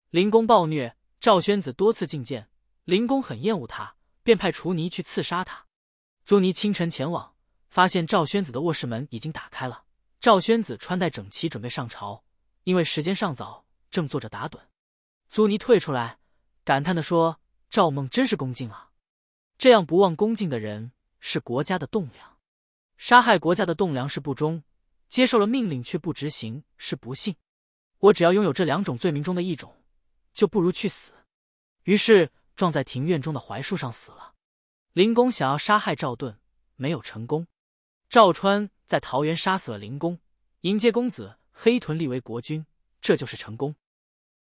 灵公暴虐，赵宣子多次进谏，灵公很厌恶他，便派楚尼去刺杀他。朱尼清晨前往，发现赵宣子的卧室门已经打开了。赵宣子穿戴整齐，准备上朝，因为时间尚早，正坐着打盹。朱尼退出来，感叹地说：“赵孟真是恭敬啊！这样不忘恭敬的人，是国家的栋梁；杀害国家的栋梁是不忠，接受了命令却不执行是不信。我只要拥有这2种罪名中的一种，就不如去死。”于是撞在庭院中的槐树上死了。灵公想要杀害赵盾，没有成功。赵川在桃园杀死了灵公，迎接公子黑屯立为国君，这就是成功。